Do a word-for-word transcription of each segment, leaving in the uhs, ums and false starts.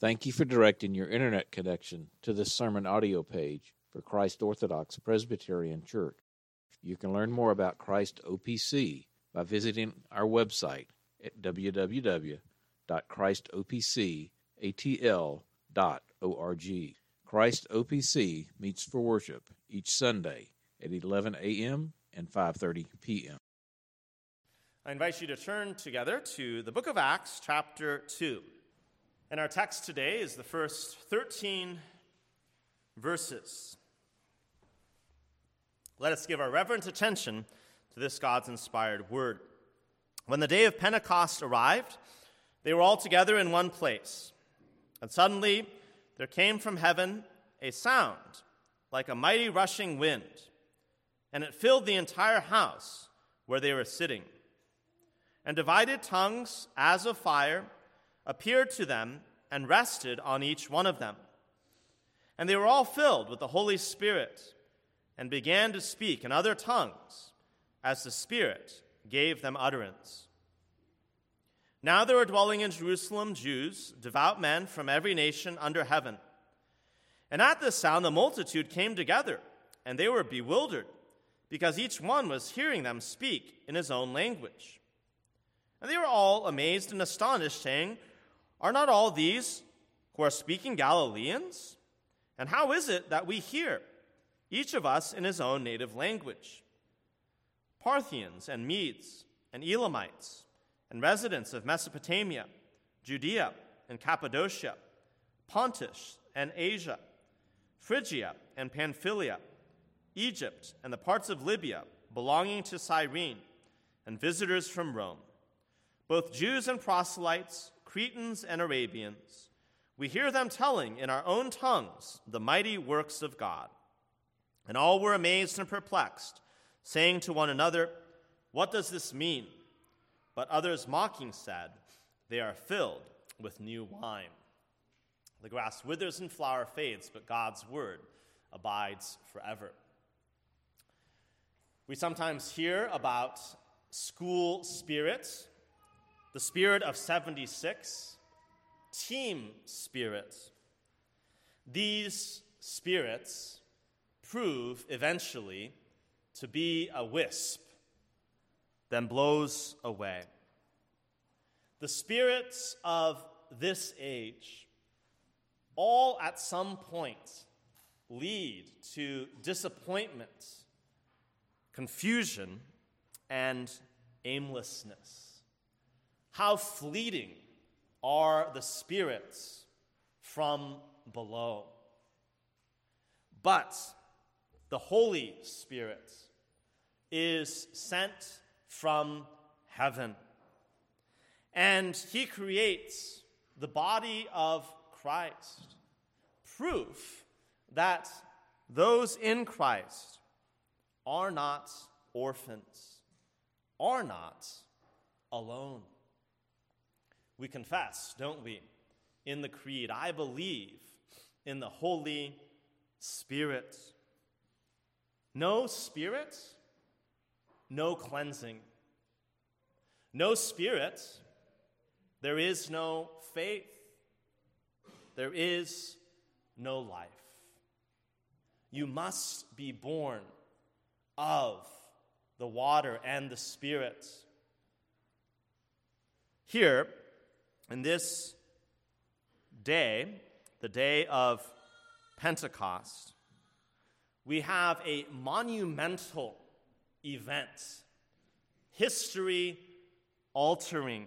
Thank you for directing your internet connection to this sermon audio page for Christ Orthodox Presbyterian Church. You can learn more about Christ O P C by visiting our website at w w w dot christ o p c a t l dot org. Christ O P C meets for worship each Sunday at eleven a.m. and five thirty p.m. I invite you to turn together to the book of Acts, chapter two. And our text today is the first thirteen verses. Let us give our reverent attention to this God's inspired word. When the day of Pentecost arrived, they were all together in one place. And suddenly there came from heaven a sound like a mighty rushing wind, and it filled the entire house where they were sitting. And divided tongues as of fire appeared to them and rested on each one of them. And they were all filled with the Holy Spirit and began to speak in other tongues as the Spirit gave them utterance. Now there were dwelling in Jerusalem Jews, devout men from every nation under heaven. And at this sound the multitude came together, and they were bewildered, because each one was hearing them speak in his own language. And they were all amazed and astonished, saying, "Are not all these who are speaking Galileans? And how is it that we hear, each of us in his own native language? Parthians and Medes and Elamites and residents of Mesopotamia, Judea and Cappadocia, Pontus and Asia, Phrygia and Pamphylia, Egypt and the parts of Libya belonging to Cyrene, and visitors from Rome, both Jews and proselytes, Cretans and Arabians, we hear them telling in our own tongues the mighty works of God." And all were amazed and perplexed, saying to one another, "What does this mean?" But others mocking said, "They are filled with new wine." The grass withers and flower fades, but God's word abides forever. We sometimes hear about school spirit, the spirit of seventy-six, team spirit. These spirits prove eventually to be a wisp, then blows away. The spirits of this age all at some point lead to disappointment, confusion, and aimlessness. How fleeting are the spirits from below. But the Holy Spirit is sent from heaven, and he creates the body of Christ, proof that those in Christ are not orphans, are not alone. We confess, don't we, in the Creed, "I believe in the Holy Spirit." No Spirit, no cleansing. No Spirit, there is no faith. There is no life. You must be born of the water and the Spirit. Here, in this day, the day of Pentecost, we have a monumental event, history-altering,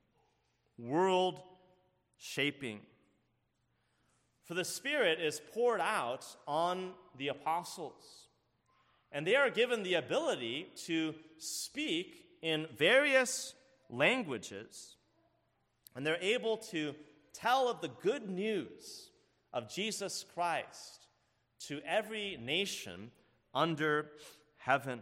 world-shaping. For the Spirit is poured out on the apostles, and they are given the ability to speak in various languages, and they're able to tell of the good news of Jesus Christ to every nation under heaven.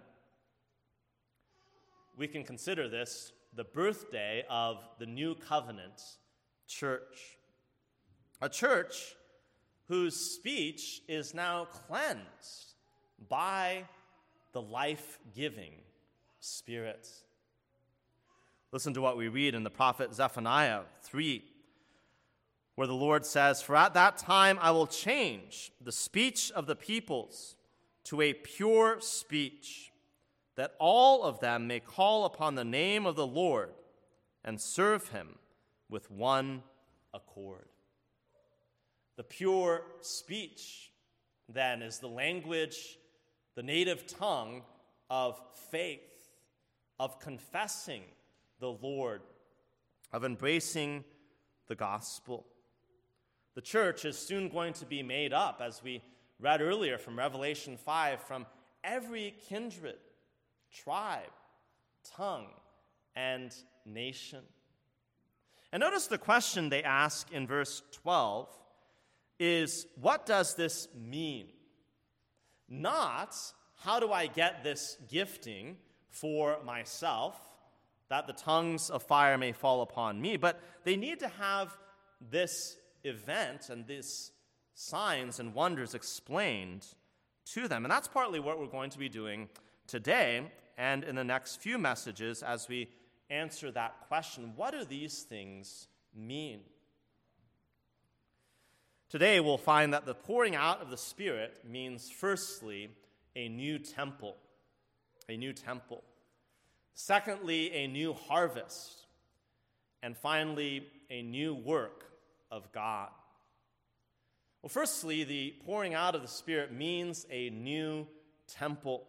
We can consider this the birthday of the New Covenant church, a church whose speech is now cleansed by the life-giving Spirit. Listen to what we read in the prophet Zephaniah three, where the Lord says, "For at that time I will change the speech of the peoples to a pure speech, that all of them may call upon the name of the Lord and serve him with one accord." The pure speech, then, is the language, the native tongue of faith, of confessing the Lord, of embracing the gospel. The church is soon going to be made up, as we read earlier from Revelation five, from every kindred, tribe, tongue, and nation. And notice the question they ask in verse twelve is, what does this mean? Not, how do I get this gifting for myself, that the tongues of fire may fall upon me, but they need to have this event and these signs and wonders explained to them. And that's partly what we're going to be doing today and in the next few messages as we answer that question. What do these things mean? Today we'll find that the pouring out of the Spirit means, firstly, a new temple, a new temple. Secondly, a new harvest. And finally, a new work of God. Well, firstly, the pouring out of the Spirit means a new temple.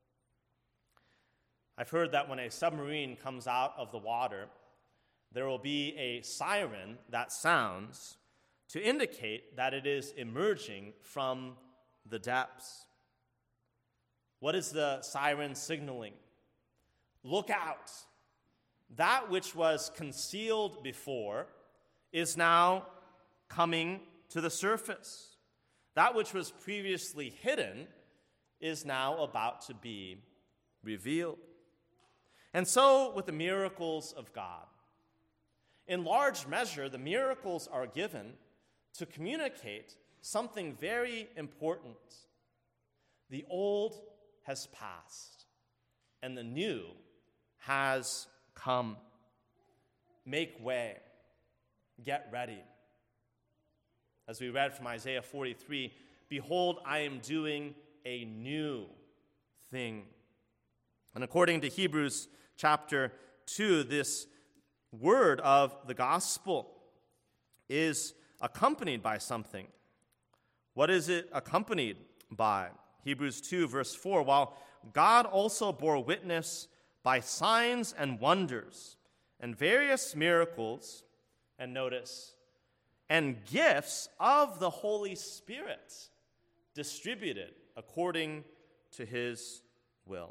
I've heard that when a submarine comes out of the water, there will be a siren that sounds to indicate that it is emerging from the depths. What is the siren signaling? Look out! That which was concealed before is now coming to the surface. That which was previously hidden is now about to be revealed. And so with the miracles of God. In large measure, the miracles are given to communicate something very important. The old has passed, and the new has come. Make way. Get ready. As we read from Isaiah forty-three, "Behold, I am doing a new thing." And according to Hebrews chapter two, this word of the gospel is accompanied by something. What is it accompanied by? Hebrews two, verse four, "While God also bore witness by signs and wonders and various miracles," and notice, "and gifts of the Holy Spirit distributed according to his will."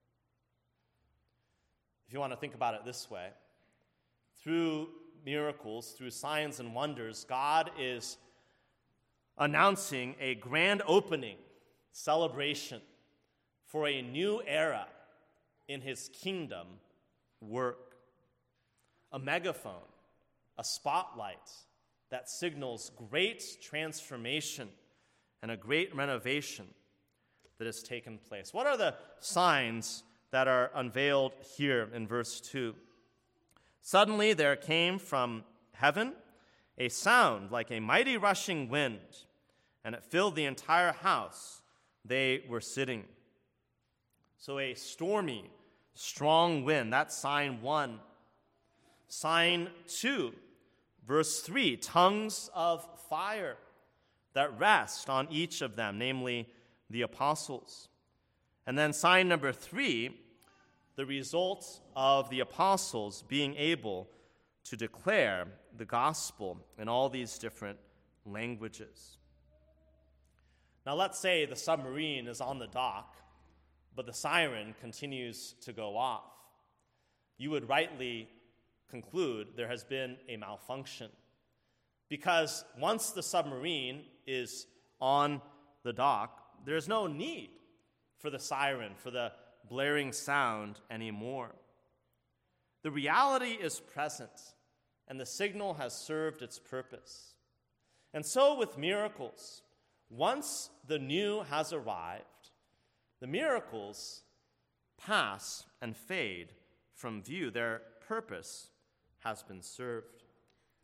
If you want to think about it this way, through miracles, through signs and wonders, God is announcing a grand opening celebration for a new era in his kingdom work. A megaphone, a spotlight that signals great transformation and a great renovation that has taken place. What are the signs that are unveiled here in verse two? "Suddenly there came from heaven a sound like a mighty rushing wind, and it filled the entire house they were sitting." So a stormy, strong wind, that's sign one. Sign two, verse three, tongues of fire that rest on each of them, namely the apostles. And then sign number three, the result of the apostles being able to declare the gospel in all these different languages. Now let's say the submarine is on the dock, but the siren continues to go off. You would rightly conclude there has been a malfunction, because once the submarine is on the dock, there's no need for the siren, for the blaring sound anymore. The reality is present, and the signal has served its purpose. And so with miracles, once the new has arrived, the miracles pass and fade from view. Their purpose has been served.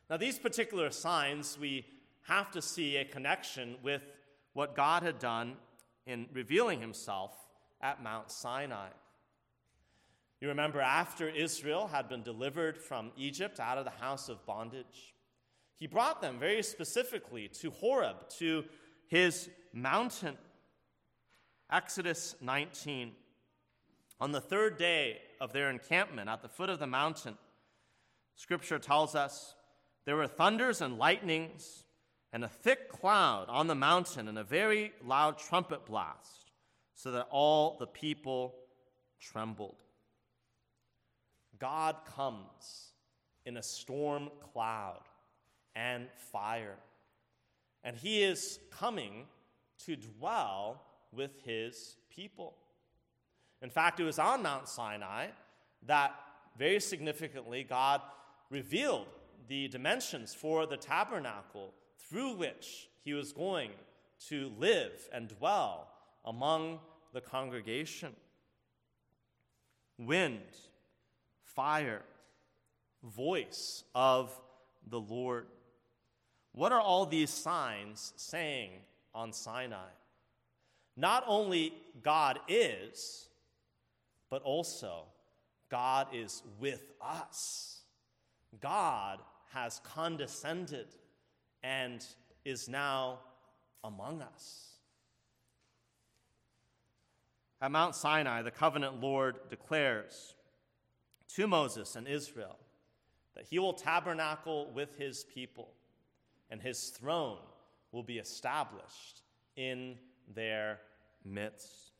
Now, these particular signs, we have to see a connection with what God had done in revealing himself at Mount Sinai. You remember, after Israel had been delivered from Egypt out of the house of bondage, he brought them very specifically to Horeb, to his mountain. Exodus nineteen. On the third day of their encampment at the foot of the mountain, Scripture tells us there were thunders and lightnings and a thick cloud on the mountain and a very loud trumpet blast, so that all the people trembled. God comes in a storm cloud and fire, and he is coming to dwell with his people. In fact, it was on Mount Sinai that, very significantly, God revealed the dimensions for the tabernacle through which he was going to live and dwell among the congregation. Wind, fire, voice of the Lord. What are all these signs saying on Sinai? Not only God is, but also God is with us. God has condescended and is now among us. At Mount Sinai, the covenant Lord declares to Moses and Israel that he will tabernacle with his people, and his throne will be established in their midst.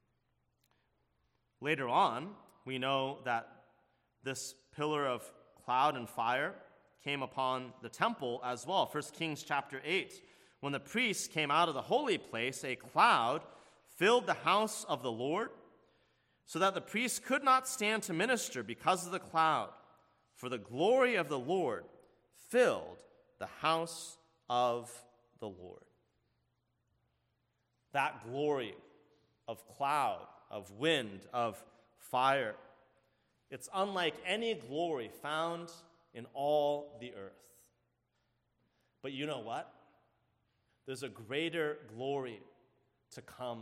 Later on, we know that this pillar of cloud and fire came upon the temple as well. First Kings chapter eight. When the priests came out of the holy place, a cloud filled the house of the Lord, so that the priests could not stand to minister because of the cloud, for the glory of the Lord filled the house of the Lord. That glory of cloud, of wind, of fire, it's unlike any glory found in all the earth. But you know what? There's a greater glory to come.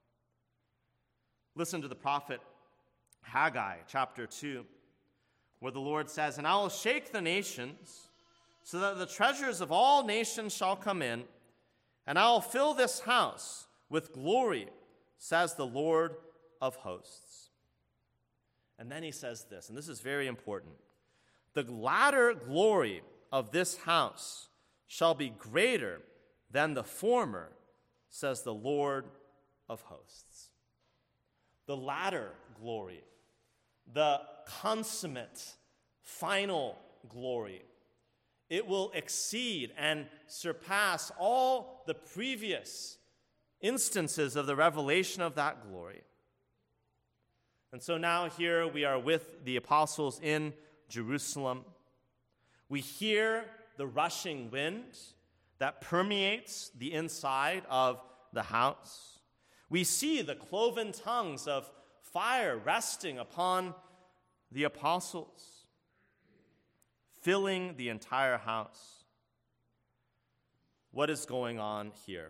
Listen to the prophet Haggai, chapter two, where the Lord says, "And I will shake the nations, so that the treasures of all nations shall come in, and I will fill this house with glory, says the Lord of hosts." And then he says this, and this is very important. "The latter glory of this house shall be greater than the former, says the Lord of hosts." The latter glory, the consummate, final glory, it will exceed and surpass all the previous instances of the revelation of that glory. And so now here we are with the apostles in Jerusalem. We hear the rushing wind that permeates the inside of the house. We see the cloven tongues of fire resting upon the apostles, filling the entire house. What is going on here?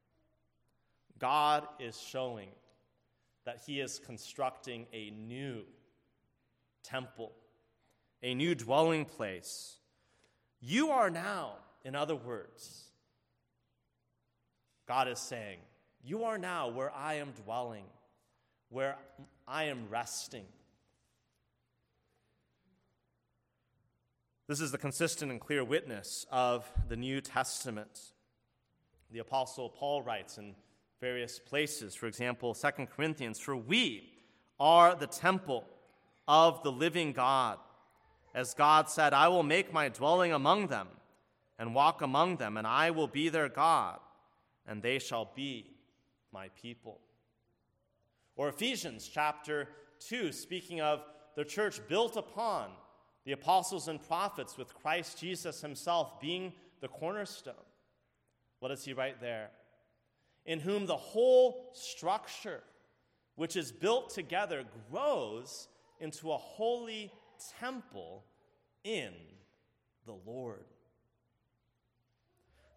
God is showing that he is constructing a new temple, a new dwelling place. You are now, in other words, God is saying, you are now where I am dwelling, where I am resting. This is the consistent and clear witness of the New Testament. The Apostle Paul writes in various places, for example, Second Corinthians, "For we are the temple of the living God. As God said, I will make my dwelling among them and walk among them, and I will be their God, and they shall be my people." Or Ephesians chapter two, speaking of the church built upon the apostles and prophets with Christ Jesus himself being the cornerstone. What does he write there? "In whom the whole structure, which is built together, grows into a holy temple in the Lord."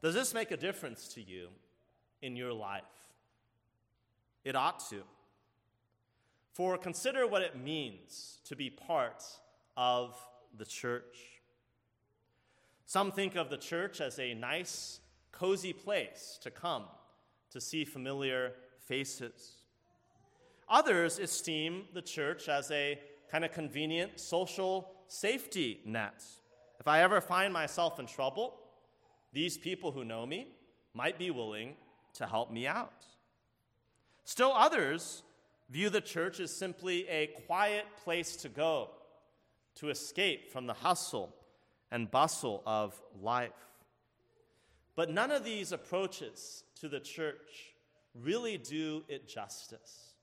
Does this make a difference to you in your life? It ought to. For consider what it means to be part of the church. Some think of the church as a nice, cozy place to come to see familiar faces. Others esteem the church as a kind of convenient social safety net. If I ever find myself in trouble, these people who know me might be willing to help me out. Still others view the church as simply a quiet place to go to escape from the hustle and bustle of life. But none of these approaches to the church really do it justice.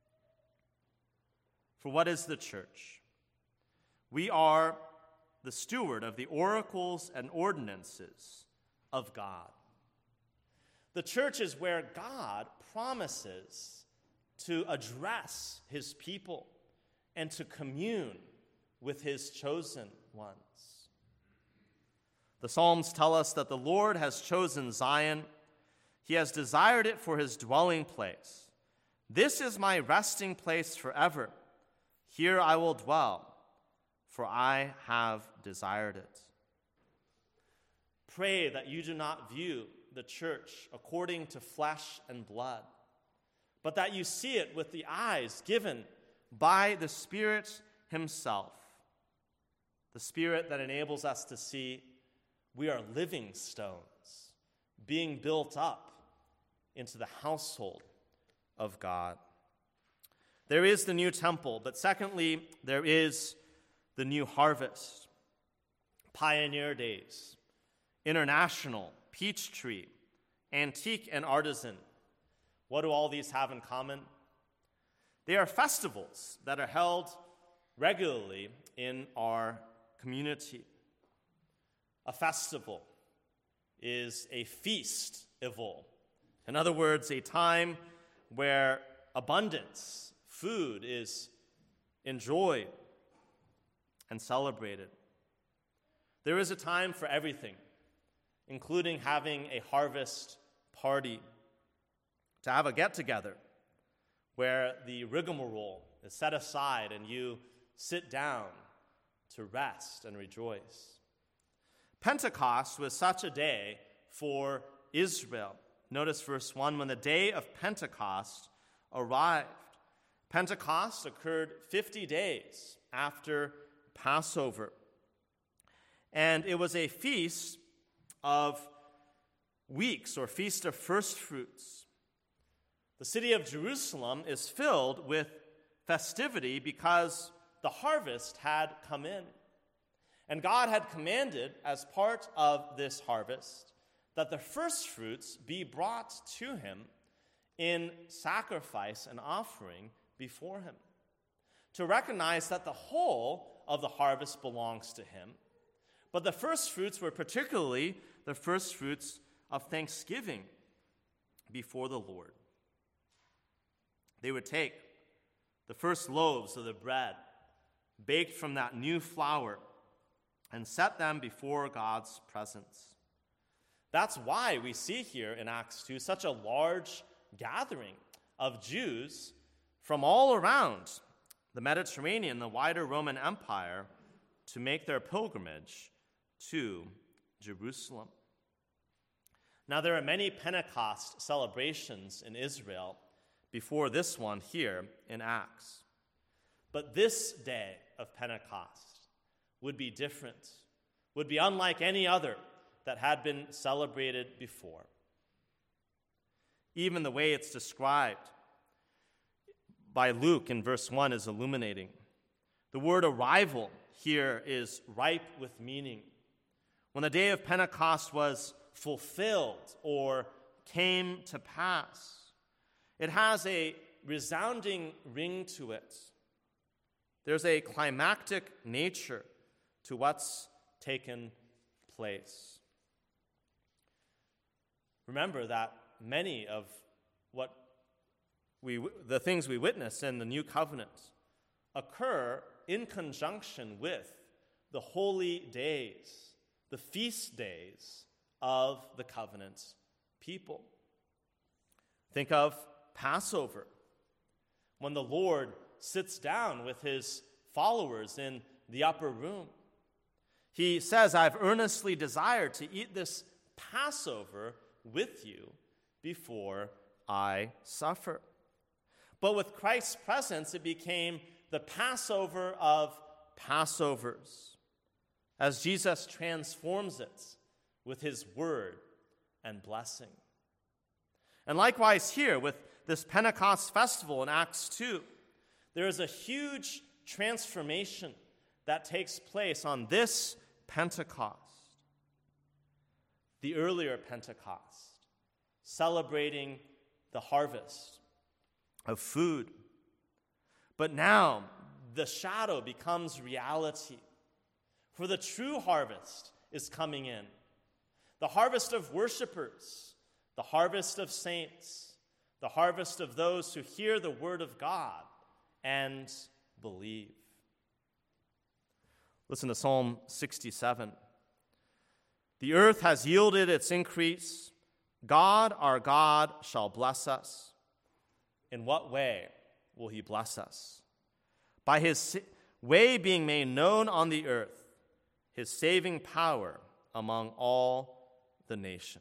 For what is the church? We are the steward of the oracles and ordinances of God. The church is where God promises to address his people and to commune with his chosen ones. The Psalms tell us that the Lord has chosen Zion. He has desired it for his dwelling place. This is my resting place forever. Here I will dwell, for I have desired it. Pray that you do not view the church according to flesh and blood, but that you see it with the eyes given by the Spirit himself, the Spirit that enables us to see we are living stones being built up into the household of God. There is the new temple, but secondly, there is the new harvest. Pioneer Days, International, Peachtree, Antique and Artisan. What do all these have in common? They are festivals that are held regularly in our community. A festival is a feast-ival. In other words, a time where abundance, food is enjoyed and celebrated. There is a time for everything, including having a harvest party, to have a get-together where the rigmarole is set aside and you sit down to rest and rejoice. Pentecost was such a day for Israel. Notice verse one, when the day of Pentecost arrived. Pentecost occurred fifty days after Passover. And it was a feast of weeks, or feast of first fruits. The city of Jerusalem is filled with festivity because the harvest had come in. And God had commanded, as part of this harvest, that the first fruits be brought to him in sacrifice and offering before him, to recognize that the whole of the harvest belongs to him. But the first fruits were particularly the first fruits of thanksgiving before the Lord. They would take the first loaves of the bread baked from that new flour and set them before God's presence. That's why we see here in Acts two such a large gathering of Jews from all around the Mediterranean, the wider Roman Empire, to make their pilgrimage to Jerusalem. Now, there are many Pentecost celebrations in Israel before this one here in Acts. But this day of Pentecost would be different, would be unlike any other that had been celebrated before. Even the way it's described by Luke in verse one is illuminating. The word arrival here is ripe with meaning. When the day of Pentecost was fulfilled or came to pass, it has a resounding ring to it. There's a climactic nature to what's taken place. Remember that many of what we, the things we witness in the New Covenant occur in conjunction with the holy days, the feast days of the covenant people. Think of Passover, when the Lord sits down with his followers in the upper room. He says, I've earnestly desired to eat this Passover with you before I suffer. But with Christ's presence, it became the Passover of Passovers, as Jesus transforms it with his word and blessing. And likewise here, with this Pentecost festival in Acts two, there is a huge transformation that takes place on this Pentecost. The earlier Pentecost, celebrating the harvest of food. But now, the shadow becomes reality, for the true harvest is coming in. The harvest of worshipers, the harvest of saints, the harvest of those who hear the word of God and believe. Listen to Psalm sixty-seven. The earth has yielded its increase. God, our God, shall bless us. In what way will he bless us? By his way being made known on the earth, his saving power among all the nations.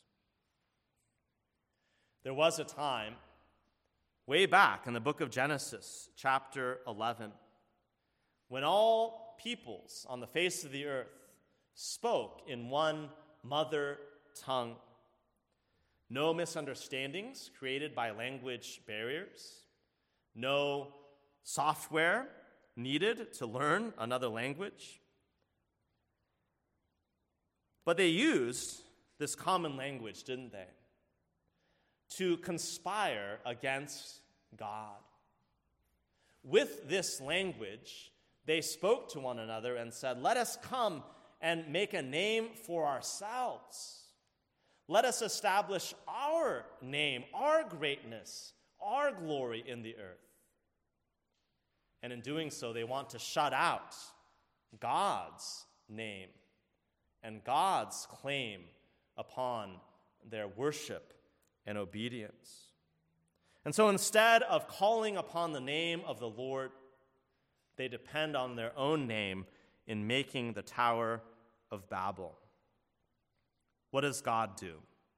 There was a time, way back in the book of Genesis, chapter eleven, when all peoples on the face of the earth spoke in one mother tongue. No misunderstandings created by language barriers. No software needed to learn another language. But they used this common language, didn't they, to conspire against God. With this language, they spoke to one another and said, let us come and make a name for ourselves. Let us establish our name, our greatness, our glory in the earth. And in doing so, they want to shut out God's name and God's claim upon their worship and obedience. And so instead of calling upon the name of the Lord, they depend on their own name in making the Tower of Babel. What does God do?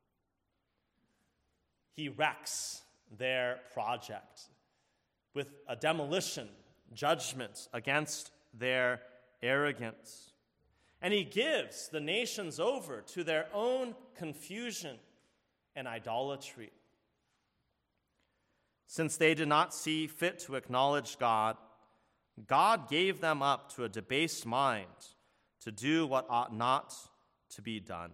He wrecks their project with a demolition judgment against their arrogance. And he gives the nations over to their own confusion and idolatry. Since they did not see fit to acknowledge God, God gave them up to a debased mind to do what ought not to be done.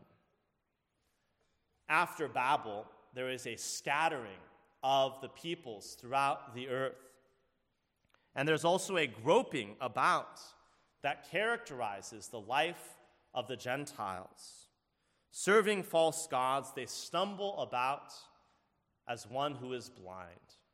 After Babel, there is a scattering of the peoples throughout the earth. And there's also a groping about that characterizes the life of the Gentiles. Serving false gods, they stumble about as one who is blind.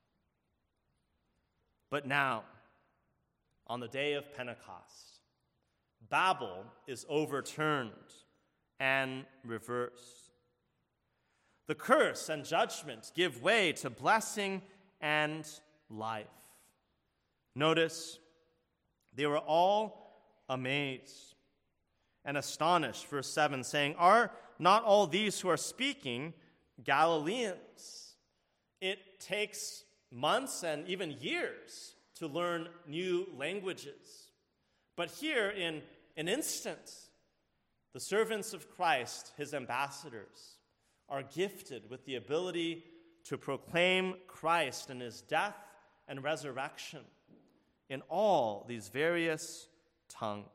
But now, on the day of Pentecost, Babel is overturned and reversed. The curse and judgment give way to blessing and life. Notice, they were all amazed and astonished, verse seven, saying, are not all these who are speaking Galileans? It takes months and even years to learn new languages. But here, in an instant, the servants of Christ, his ambassadors, are gifted with the ability to proclaim Christ and his death and resurrection in all these various tongues.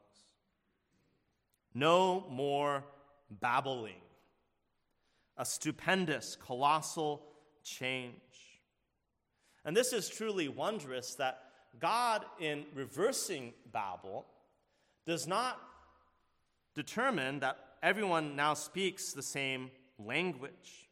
No more babbling. A stupendous, colossal change. And this is truly wondrous that God, in reversing Babel, does not determine that everyone now speaks the same language.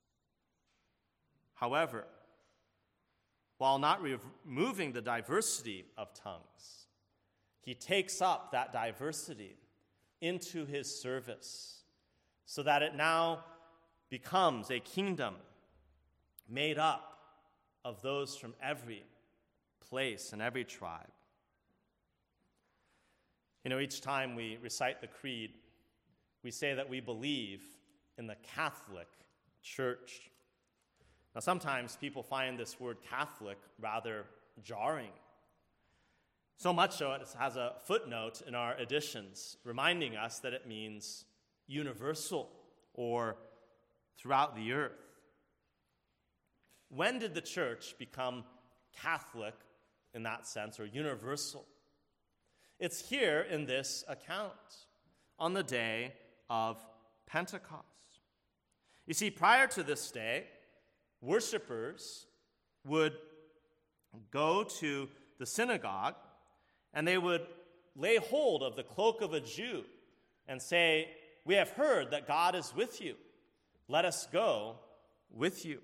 However, while not removing the diversity of tongues, he takes up that diversity into his service, so that it now becomes a kingdom made up of those from every place and every tribe. You know, each time we recite the creed, we say that we believe in the Catholic Church. Now, sometimes people find this word Catholic rather jarring. So much so it has a footnote in our editions reminding us that it means universal or throughout the earth. When did the church become Catholic in that sense, or universal? It's here in this account, on the day of Pentecost. You see, prior to this day, worshipers would go to the synagogue and they would lay hold of the cloak of a Jew and say, "We have heard that God is with you. Let us go with you."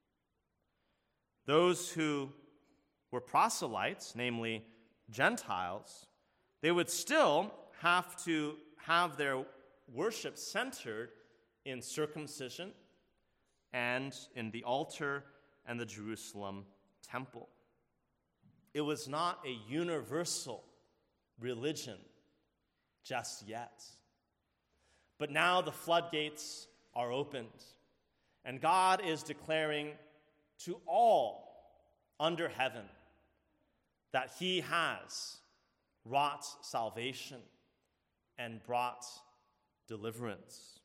Those who were proselytes, namely Gentiles, they would still have to have their worship centered in circumcision and in the altar and the Jerusalem temple. It was not a universal religion just yet. But now the floodgates are opened, and God is declaring to all under heaven that he has wrought salvation and brought deliverance.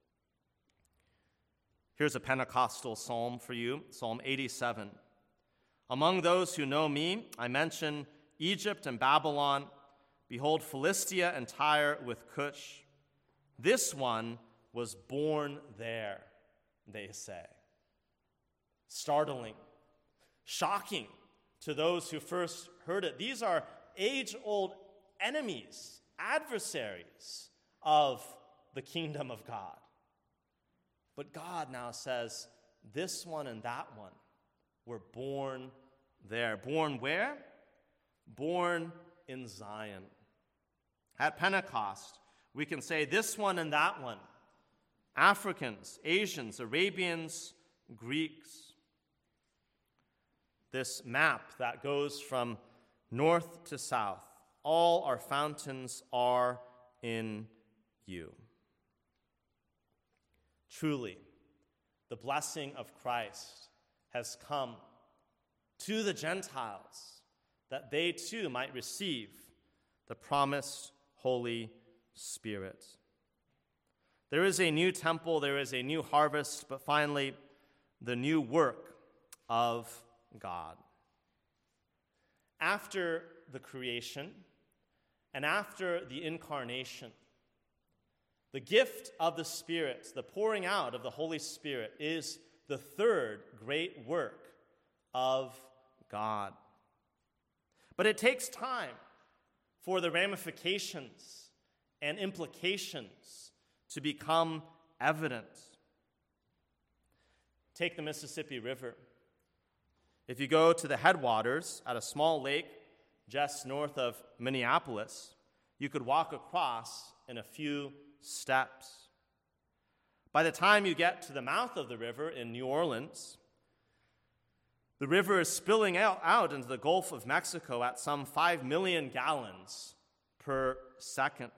Here's a Pentecostal psalm for you, Psalm eighty-seven. Among those who know me, I mention Egypt and Babylon. Behold, Philistia and Tyre with Cush. This one was born there, they say. Startling, shocking to those who first heard it. These are age-old enemies, adversaries of the kingdom of God. But God now says, this one and that one were born there. Born where? Born in Zion. At Pentecost, we can say this one and that one. Africans, Asians, Arabians, Greeks. This map that goes from north to south, all our fountains are in you. Truly, the blessing of Christ has come to the Gentiles, that they too might receive the promised Holy Spirit. There is a new temple, there is a new harvest, but finally, the new work of God. After the creation and after the incarnation, the gift of the Spirit, the pouring out of the Holy Spirit, is the third great work of God. But it takes time for the ramifications and implications to become evident. Take the Mississippi River. If you go to the headwaters at a small lake just north of Minneapolis, you could walk across in a few steps. By the time you get to the mouth of the river in New Orleans, the river is spilling out, out into the Gulf of Mexico at some five million gallons per second.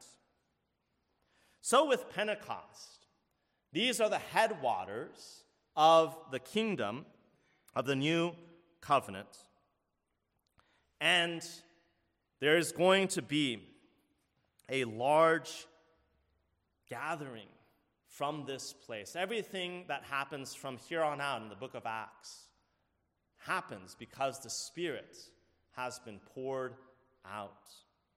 So with Pentecost, these are the headwaters of the kingdom of the new covenant. And there is going to be a large gathering from this place. Everything that happens from here on out in the book of Acts happens because the Spirit has been poured out.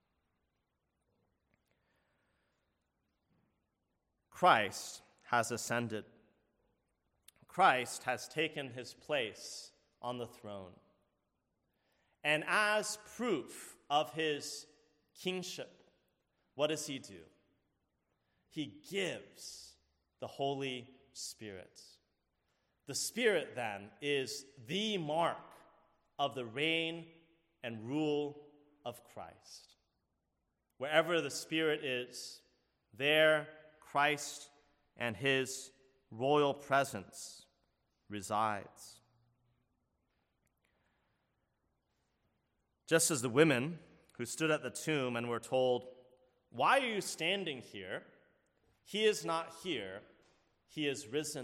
Christ has ascended. Christ has taken his place on the throne. And as proof of his kingship, what does he do? He gives the Holy Spirit. The Spirit, then, is the mark of the reign and rule of Christ. Wherever the Spirit is, there Christ and his royal presence resides. Just as the women who stood at the tomb and were told, "Why are you standing here? He is not here. He is risen."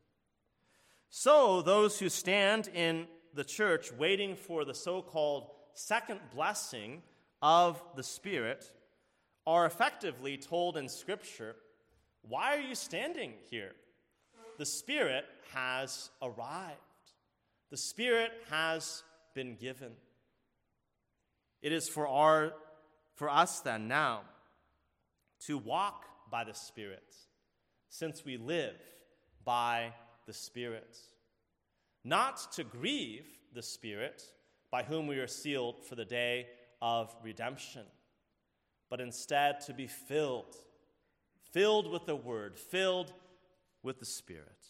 So those who stand in the church waiting for the so-called second blessing of the Spirit are effectively told in Scripture, "Why are you standing here? The Spirit has arrived. The Spirit has been given." It is for our, for us then now to walk by the Spirit, since we live by the Spirit. Not to grieve the Spirit, by whom we are sealed for the day of redemption, but instead to be filled, filled with the Word, filled with the Spirit.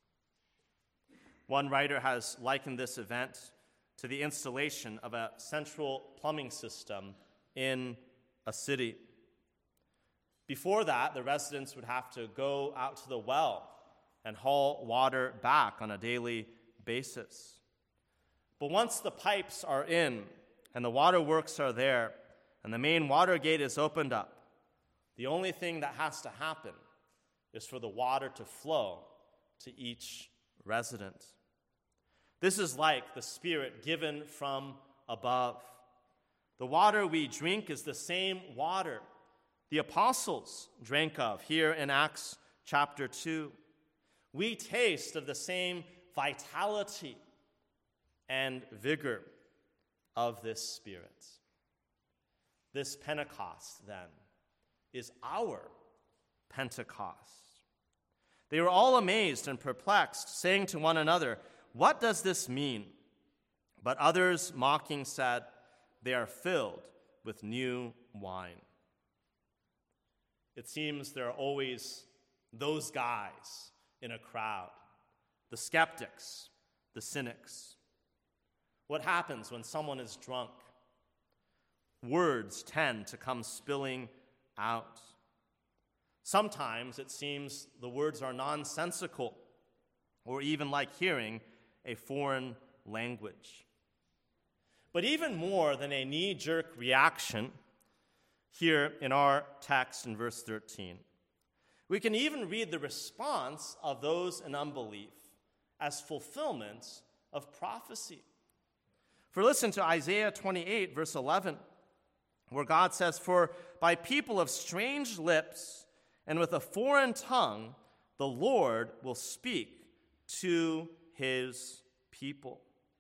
One writer has likened this event to the installation of a central plumbing system in a city. Before that, the residents would have to go out to the well and haul water back on a daily basis. But once the pipes are in and the waterworks are there and the main water gate is opened up, the only thing that has to happen is for the water to flow to each resident. This is like the Spirit given from above. The water we drink is the same water the apostles drank of here in Acts chapter two. We taste of the same vitality and vigor of this Spirit. This Pentecost, then, is our Pentecost. They were all amazed and perplexed, saying to one another, "What does this mean?" But others, mocking, said, "They are filled with new wine." It seems there are always those guys in a crowd, the skeptics, the cynics. What happens when someone is drunk? Words tend to come spilling out. Sometimes it seems the words are nonsensical, or even like hearing a foreign language. But even more than a knee-jerk reaction, here in our text in verse thirteen, we can even read the response of those in unbelief as fulfillment of prophecy. For listen to Isaiah twenty-eight, verse eleven, where God says, "For by people of strange lips and with a foreign tongue, the Lord will speak to his people."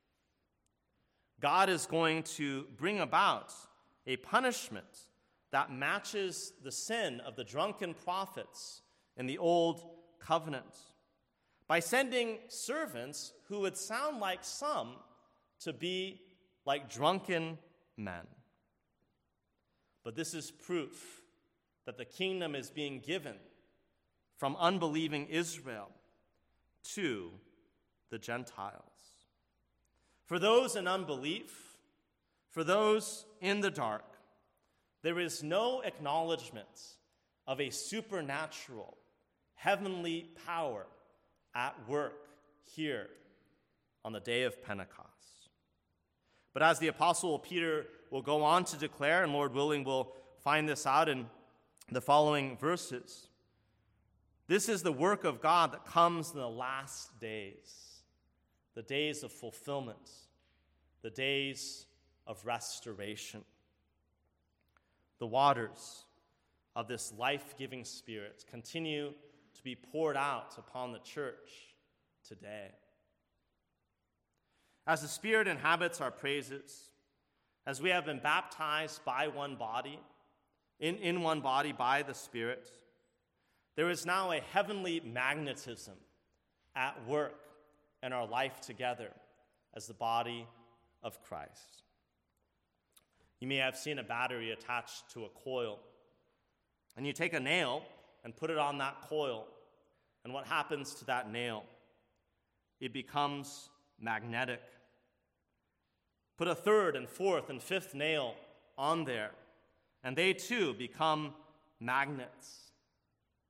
God is going to bring about a punishment that matches the sin of the drunken prophets in the Old Covenant by sending servants who would sound like some to be like drunken men. But this is proof that the kingdom is being given from unbelieving Israel to the Gentiles. For those in unbelief, for those in the dark, there is no acknowledgement of a supernatural, heavenly power at work here on the day of Pentecost. But as the Apostle Peter will go on to declare, and Lord willing we'll find this out in the following verses, this is the work of God that comes in the last days, the days of fulfillment, the days of restoration. The waters of this life-giving Spirit continue to be poured out upon the church today. As the Spirit inhabits our praises, as we have been baptized by one body, in, in one body by the Spirit, there is now a heavenly magnetism at work in our life together as the body of Christ. You may have seen a battery attached to a coil, and you take a nail and put it on that coil, and what happens to that nail? It becomes magnetic. Put a third and fourth and fifth nail on there, and they too become magnets.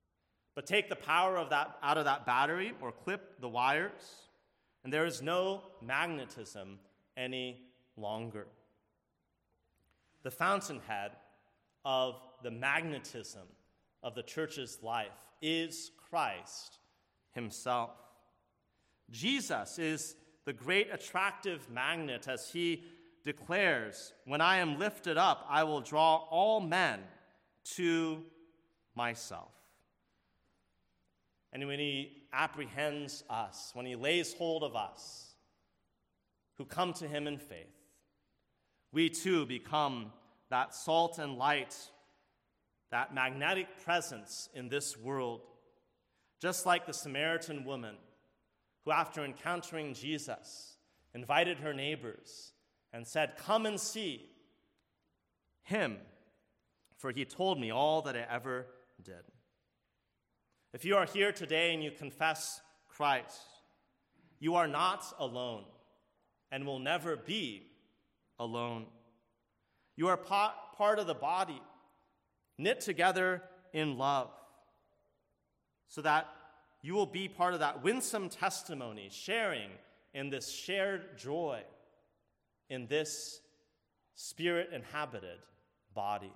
But take the power of that out of that battery or clip the wires, and there is no magnetism any longer. The fountainhead of the magnetism of the church's life is Christ himself. Jesus is the great attractive magnet, as he declares, "When I am lifted up, I will draw all men to myself." And when he apprehends us, when he lays hold of us who come to him in faith, we too become that salt and light, that magnetic presence in this world, just like the Samaritan woman who, after encountering Jesus, invited her neighbors and said, "Come and see him, for he told me all that I ever did." If you are here today and you confess Christ, you are not alone and will never be alone. You are part of the body, knit together in love, so that you will be part of that winsome testimony, sharing in this shared joy in this Spirit-inhabited body.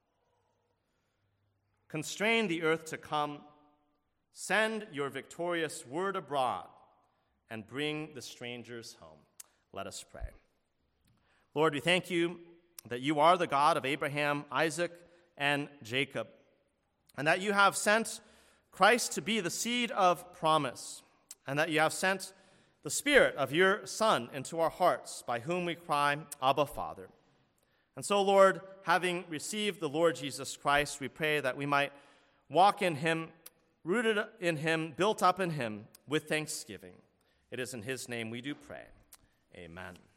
Constrain the earth to come, send your victorious word abroad, and bring the strangers home. Let us pray. Lord, we thank you that you are the God of Abraham, Isaac, and Jacob, and that you have sent Christ to be the seed of promise, and that you have sent the Spirit of your Son into our hearts, by whom we cry, Abba, Father. And so, Lord, having received the Lord Jesus Christ, we pray that we might walk in him, rooted in him, built up in him, with thanksgiving. It is in his name we do pray. Amen.